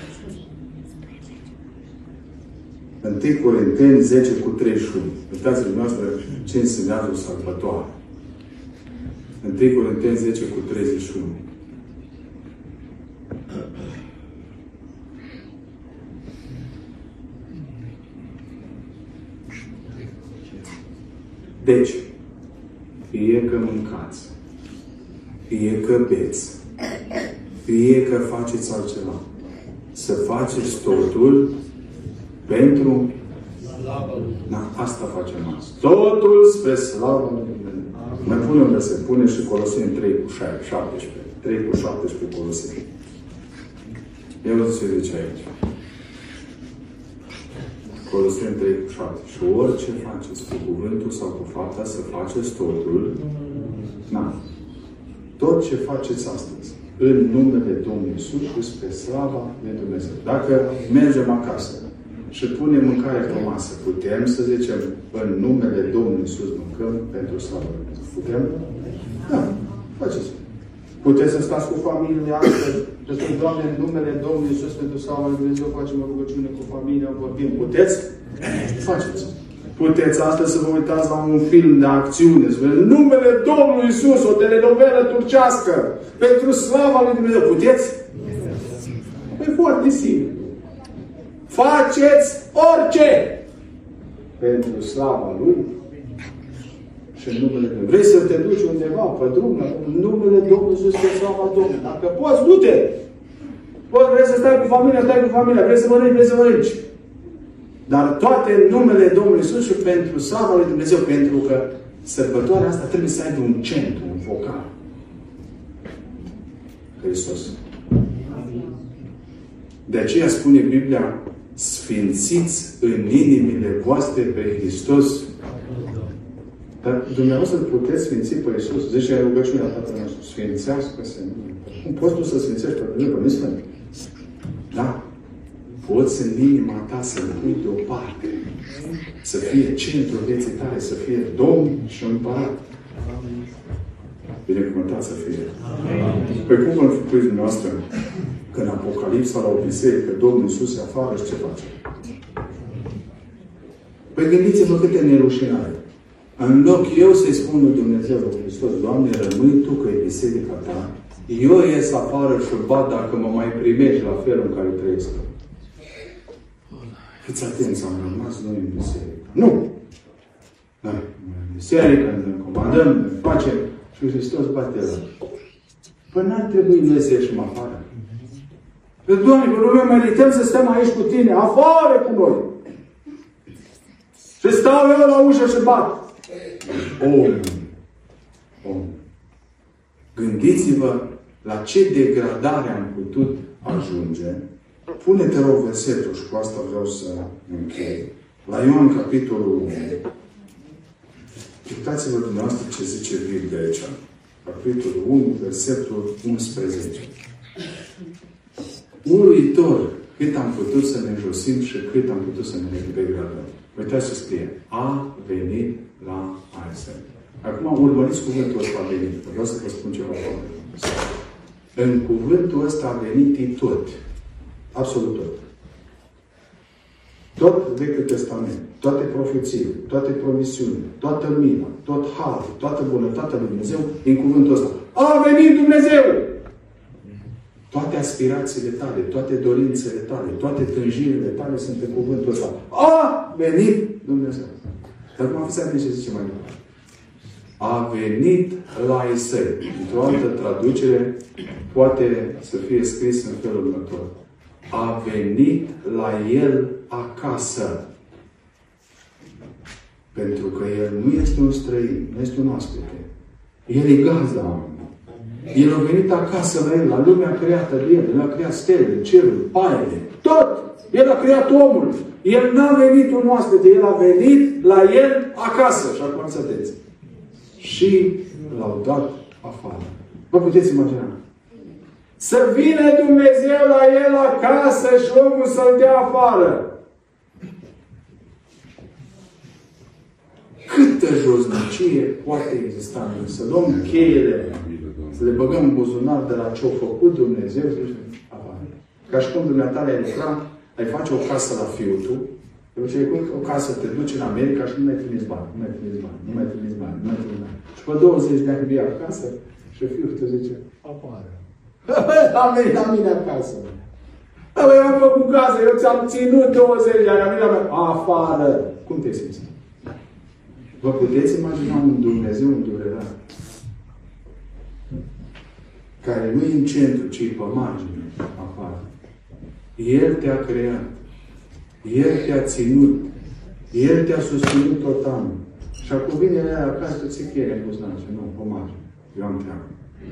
1 Corinteni 10 cu 31. Uitați-vă dumneavoastră ce însemnează o sărbătoare. 1 Corinteni 10 cu 31. Deci, fie că mâncați, fie că beți, fie că faceți altceva, să faceți totul pentru da, asta facem azi. Totul spre slavă lui Dumnezeu. Mai pune unde se pune și Coloseni 3 cu 17. 3 cu 17 Coloseni. Eu ce zice aici. Coloseni 3 cu 7. Și orice faceți cu cuvântul sau cu fapta, să faceți totul. Na. Tot ce faceți astăzi. În numele Domnului Iisus și spre slava lui Dumnezeu. Dacă mergem acasă și punem mâncare pe masă, putem să zicem în numele Domnului Iisus mâncăm pentru slava lui Dumnezeu. Putem? Da. Faceți. Puteți să stați cu familia astăzi și să Doamne, în numele Domnului Iisus pentru slava lui Dumnezeu facem o rugăciune cu familia, vorbim. Puteți? Faceți. Puteți astăzi să vă uitați la un film de acțiune, să în numele Domnului Iisus, o telenovelă turcească, pentru slava lui Dumnezeu. Puteți? E foarte simplu. Faceți orice pentru slava Lui și în numele Dumnezeu. Vrei să te duci undeva pe drum, în numele Domnului Iisus, pe slava Domnului. Dacă poți, du-te! Vrei să stai cu familia, stai cu familia. Vrei să mănânci. Dar toate în numele Domnului Iisus și pentru slava lui Dumnezeu. Pentru că sărbătoarea asta trebuie să aibă un centru, un focar. Hristos. De aceea spune Biblia, sfințiți în inimile voastre pe Hristos. Dar dumneavoastră puteți sfinți pe Iisus. Zice rugăciunea Tatălui nostru. Sfințească-se. Cum poți tu să sfințești pe Dumnezeu? Că nu sfânt. Da? Poți în inima ta să-L pui deoparte. Să fie centrul vieții tale, să fie Domn și Împărat. Binecuvântat să fie. Păi cum îl puteți dumneavoastră că în Apocalipsa la o biserică Domnul Iisus se afară și ce face? Păi gândiți-vă câte nerușinare. În loc eu să-i spun lui Dumnezeu, lui Hristos, Doamne, rămâi Tu că e biserica Ta, eu ies afară și îl bat dacă mă mai primești la felul în care trăiesc. Fiți atenți, am rămas noi în biserică. Nu! Noi în biserică, ne comandăm, ne facem și Hristos bate la. Păi n-ar trebui noi să ieșim afară. Că, Doamne, că noi merităm să stăm aici cu Tine, afară cu noi. Și stau eu la ușă și bat. Om. Gândiți-vă la ce degradare am putut ajunge. Pune-te rog versetul și cu asta vreau să închei. La Ioan, capitolul 1. Uitați-vă dumneavoastră ce zice Biblia aici. Capitolul 1, versetul 11. Uluitor cât am putut să ne înjosim și cât am putut să ne degradăm. Uitați ce scrie. A venit la Aise. Acum urmăriți cuvântul ăsta a venit. Vreau să vă spun ceva foarte. În cuvântul ăsta a venit tot. Absolut tot. Tot Vechiul Testament, toate profețiile, toate promisiunile, toată mila, tot harul, toată bunătatea lui Dumnezeu, în cuvântul ăsta. A venit Dumnezeu! Toate aspirațiile tale, toate dorințele tale, toate tânjirile tale sunt în cuvântul ăsta. A venit Dumnezeu. Dar acum fiți atenți ce zice mai departe. A venit la Isai. Într-o altă traducere poate să fie scris în felul următor. A venit la el acasă. Pentru că El nu este un străin, nu este un oaspete. El e gazda. El a venit acasă la El, la lumea creată de El. El a creat stele, cerul, paiele, tot! El a creat omul. El n-a venit un oaspete, El a venit la El acasă. Și acum înțelegeți. Și L-au dat afară. Vă puteți imagina? Să vină Dumnezeu la El acasă și omul să-L dea afară. Câtă josnicie poate exista? Să luăm cheile, să le băgăm în buzunar de la ce-a făcut Dumnezeu și afară. Ca și cum dumneata ai lucra, ai face o casă la fiul tu, o casă te duci în America și nu mai trimiți bani, nu mai trimiți bani, nu mai trimiți bani, nu mai trimiți bani. Și pe 20 de ani vii acasă și fiul te zice, afară. Am venit la mine acasă. Eu am făcut casă, eu ți-am ținut 20 de ani, am venit la mine, afară. Cum te simți? Vă puteți imagina un Dumnezeu îndurerat care nu e în centru, ci e pe margine, afară. El te-a creat. El te-a ținut. El te-a susținut tot anul. Și acum vine la acasă, tu ți cheie în buzunar și nu, pe margine. Eu am treabă.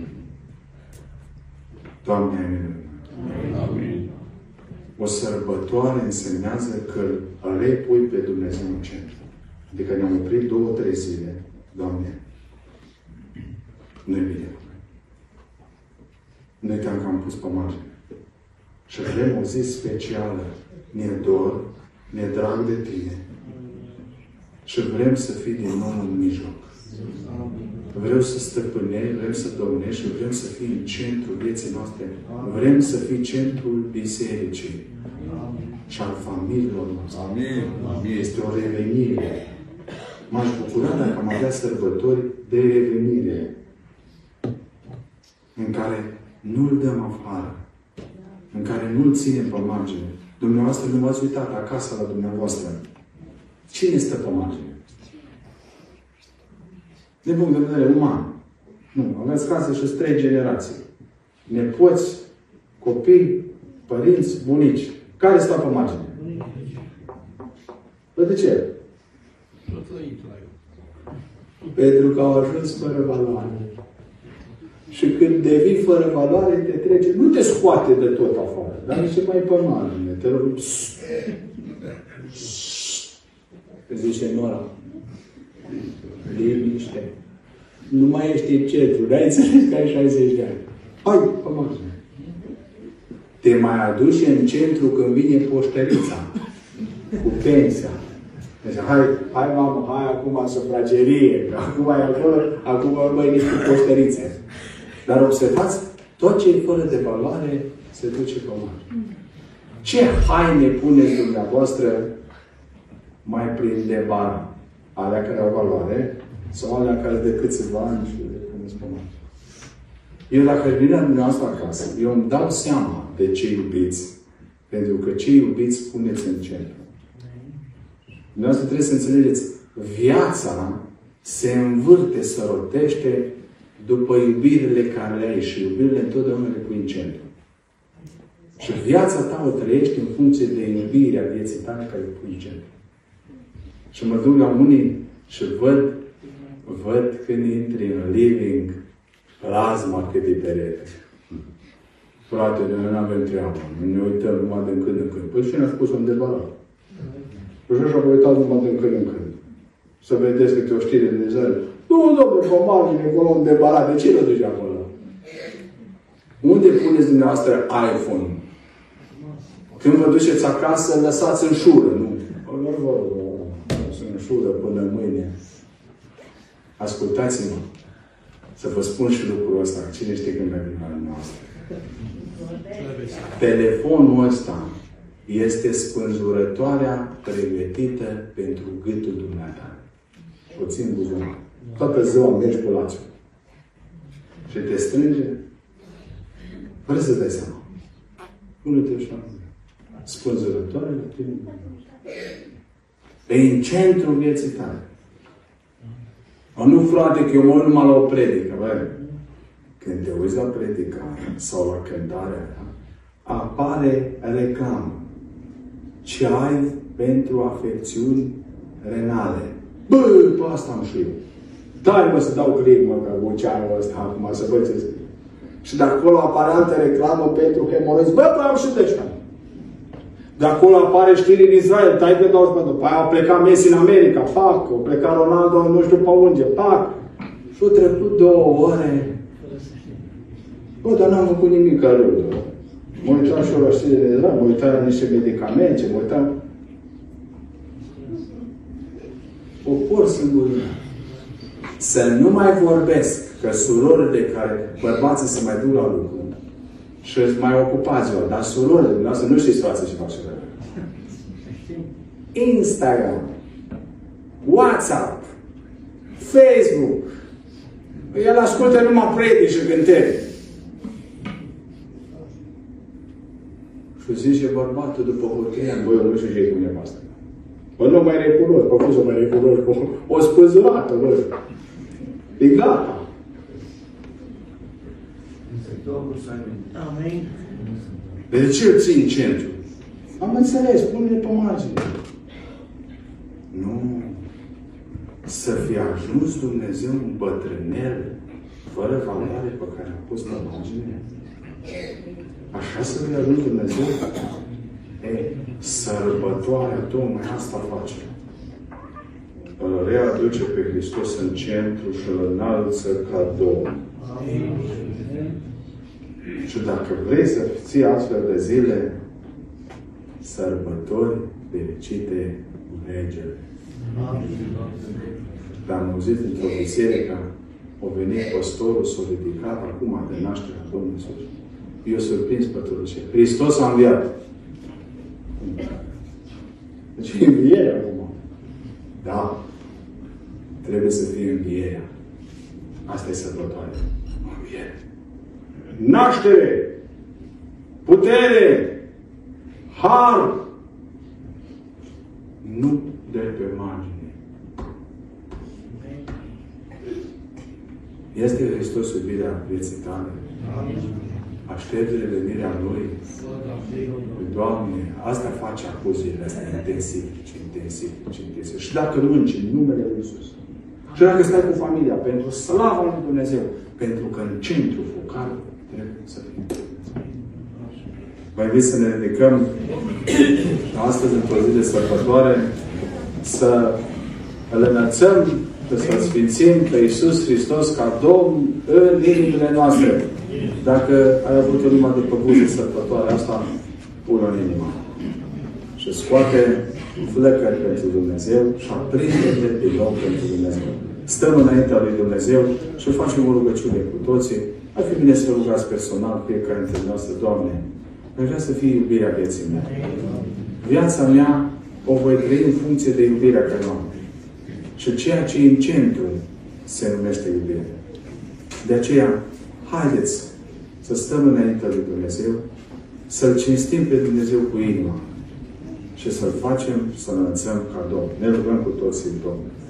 Doamne, amin. O sărbătoare însemnează că îl repui pe Dumnezeu în centru. Adică ne-am oprit 2-3 zile. Doamne, nu-i bine. Noi te-am cam pus pe margine. Și vrem o zi specială. Ne dor, ne drag de Tine. Și vrem să fii din nou în mijloc. Vreau să stăpânești, vrem să domnești și vrem să fii în centrul vieții noastre. Vrem să fii centrul bisericii și al familiilor noastre. Amin. Este o revenire. M-aș bucura dacă am avea sărbători de revenire în care nu-L dăm afară, în care nu-L ținem pe margine. Dumneavoastră nu v-ați uitat acasă la dumneavoastră. Cine stă pe margine? Din punct de vedere uman. Nu, aveți casă și 3 generații. Nepoți, copii, părinți, bunici. Care stau pe margine? Păi de ce? Pentru că au ajuns fără valoare. Și când devii fără valoare, te trece. Nu te scoate de tot afară, dar nici mai pe margine. Te rog. Îți zice Nora. Liniște. Nu mai ești în centru. N-ai înțeles că ai 60 de ani. Hai, pe margine. Te mai aduci în centru când vine poștărița. Cu pensia. Deci, hai mamă, hai acum sufragerie. Acum ai acolo, acum mai niște poștărițe. Dar observați, tot ce e fără de valoare se duce pe mare. Ce haine puneți dumneavoastră mai plin de bani? Alea care au valoare sau alea care de câțiva ani și le puneți pe mare? Eu dacă vin la dumneavoastră acasă, eu îmi dau seama de ce iubiți, pentru că ce iubiți puneți în centru. Dumneavoastră trebuie să înțelegeți, viața se învârte, se rotește după iubirile care le ai și iubirile întotdeauna le pui în centru. Și viața ta o trăiești în funcție de iubirea vieții tale care le pui în centru. Și mă duc la unii și văd când intri în living, plasma cât e perete. Frate, noi nu avem treabă. Ne uităm numai din când în când. Păi cine a spus undeva la? Și așa vă uitați numai din când în când. Să vedeți câte o știre de zări. Nu, domnule, pe margine, acolo undeva la. De ce le duci acolo? Unde puneți dumneavoastră iPhone? Când vă duceți acasă, lăsați în șură, nu? În șură până mâine. Ascultați-mă. Să vă spun și lucrul ăsta. Cine știe când mergem la noastră? Telefonul ăsta este spânzurătoarea pregătită pentru gâtul dumneata. O țin buzunar. Toată ziua mergi cu lațul. Și te strânge. Vrei să dai seama. Pune-te așa. Spânzurătoare la tine. E în centrul vieții tale. Nu, frate, că eu mă uit numai la o predică. Băi, când te uiți la predica sau la cântarea apare reclamă. Ce ai pentru afecțiuni renale? Bă, pe asta am și eu. Dai mă să dau click, mă, că buceanul ăsta acum să văd ce zic. Și de acolo apare altă reclamă pentru hemoroizi. Bă, am și de ăștia. De acolo apare știri în Israel, tai pe 20, după aia au plecat Messi în America, pac, au plecat Ronaldo nu știu pe unde, pac. Și au trecut 2 ore. Bă, dar n-am făcut nimic rău. Mă uitam și eu la știri de Israel, mă uitam la niște medicamente, mă uitam. Popor singură. Să nu mai vorbesc că surorile care bărbații se mai duc la lucru și îți mai ocupați eu, dar surorile, dumneavoastră nu știți față ce face rău. Instagram, WhatsApp, Facebook. El ascultă numai predici și cântări. Și zice bărbatul după hoteia, băi, eu nu știu ce e cu nevastă. Bă, nu mai recunosc, bă, cum să mai recunosc? O spăzurată, bă. E gata. Amin. De ce îl ții în centru? Am înțeles, pune-le pe margine. Nu. Să fie ajuns Dumnezeu un bătrânel fără valoare pe care a pus pe margine. Așa să fie ajuns Dumnezeu? Sărbătoarea tocmai asta face. Îl readuce pe Hristos în centru și îl înalță ca Domn. Și dacă vrei să ții astfel de zile, sărbători fericite cu regele. Dar am auzit într-o biserică, a venit păstorul, s-a ridicat acum de nașterea Domnului Iisus. Eu surprins pe toți. Hristos a înviat. Deci e învierea acum. Da. Trebuie să fie învierea. Asta e sărbătoare. Înviere. Naștere. Putere. Har. Nu de pe margine. Este Hristos iubirea vieții tale? Așteptele venirea Lui? Doamne, asta face acuziile astea intensiv. Și dacă nu înci în numele Lui Iisus. Și dacă stai cu familia, pentru slava Lui Dumnezeu, pentru că în centru focal trebuie să fie. Mai vreți să ne ridicăm astăzi, într-o zi de sărbătoare, să îl înălțăm, să-L sfințim pe Iisus Hristos ca Domn în inimile noastre. Dacă ai avut o numai după buze sărbătoarea asta, pune în inima. Și scoate flăcări pentru Dumnezeu și aprinde-te din nou pentru Dumnezeu. Stăm înaintea lui Dumnezeu și facem o rugăciune cu toții. Ar fi bine să rugați personal fiecare dintre noastre, Doamne, aș vrea să fie iubirea vieții mele. Viața mea o voi trăi în funcție de iubirea care o am. Și ceea ce e în centru se numește iubire. De aceea, haideți să stăm înaintea lui Dumnezeu, să-L cinstim pe Dumnezeu cu inima și să-L facem, să-L înălțăm ca Domn. Ne rugăm cu toții, Domnul.